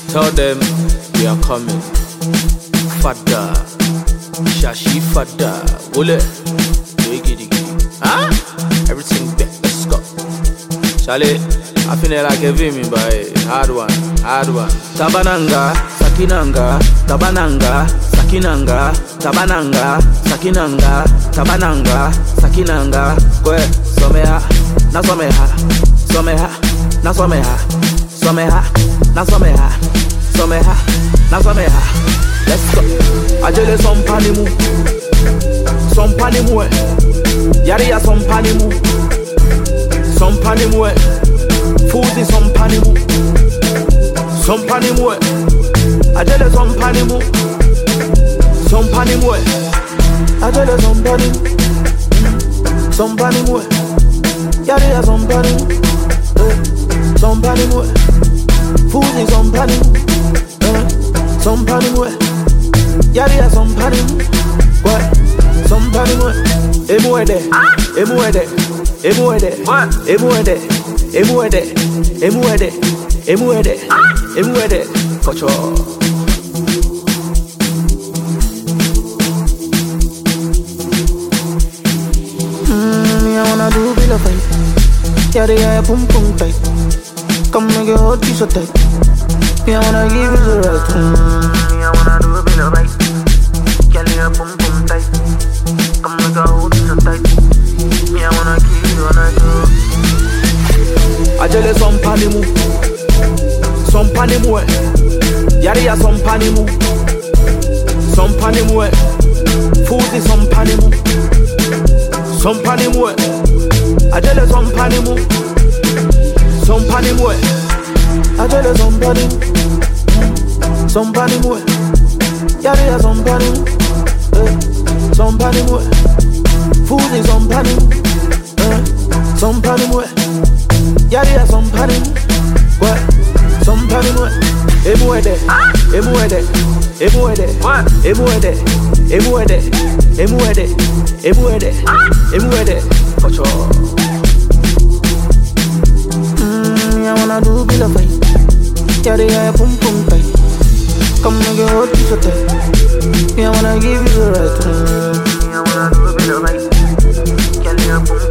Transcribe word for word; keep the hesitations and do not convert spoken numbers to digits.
Tell them we are coming. Fada, shashi fada, wole, gidi gidi. Huh? Everything back, let's go. Charlie, I feel like giving me by hard one, hard one. Tabananga, sakinanga, tabananga, sakinanga, tabananga, sakinanga, tabananga, sakinanga. Kwe, someha, na someha, someha, na someha, someha, na someha, someha, na someha. Let's go. Ajele some panimu, some panimu, yariya some panimu, some panimu, Fuzi some panimu, some panimu, ajele some panimu, some panimu, ajele some panimu, some panimu, yariya some panimu, some panimu, Fuzi some panimu, some panimu. Yariya some panimu, what? Some panimu, emuede, emuede, emuede, emuede, emuede, emuede, emuede, emuede, kocho. Hmm, I wanna do pillow fight. Yariya pum pum tight. Come make your heart be so tight. Me I wanna give you the right. Hmm, I wanna do a pillow fight. Yariya pum pum tight. Come make your heart be so tight. Me I wanna give you the right. Ajele some panimu, some panimu, yariya some panimu, some panimu, Fuzi some panimu, some panimu, ajele some panimu, some panimu, ajele some panimu, some panimu, yariya some panimu, some panimu, Fuzi some panimu, some panimu. Yariya some panimu, what? Some panimu, emuede, emuede, emuede, emuede, emuede, emuede, emuede, emuede, kocho. Hmm, I wanna do pillow fight. Yariya pum pum tight. Come make your heart be so tight. Me I wanna give you the right. Hmm, I wanna do pillow fight. Yariya pum.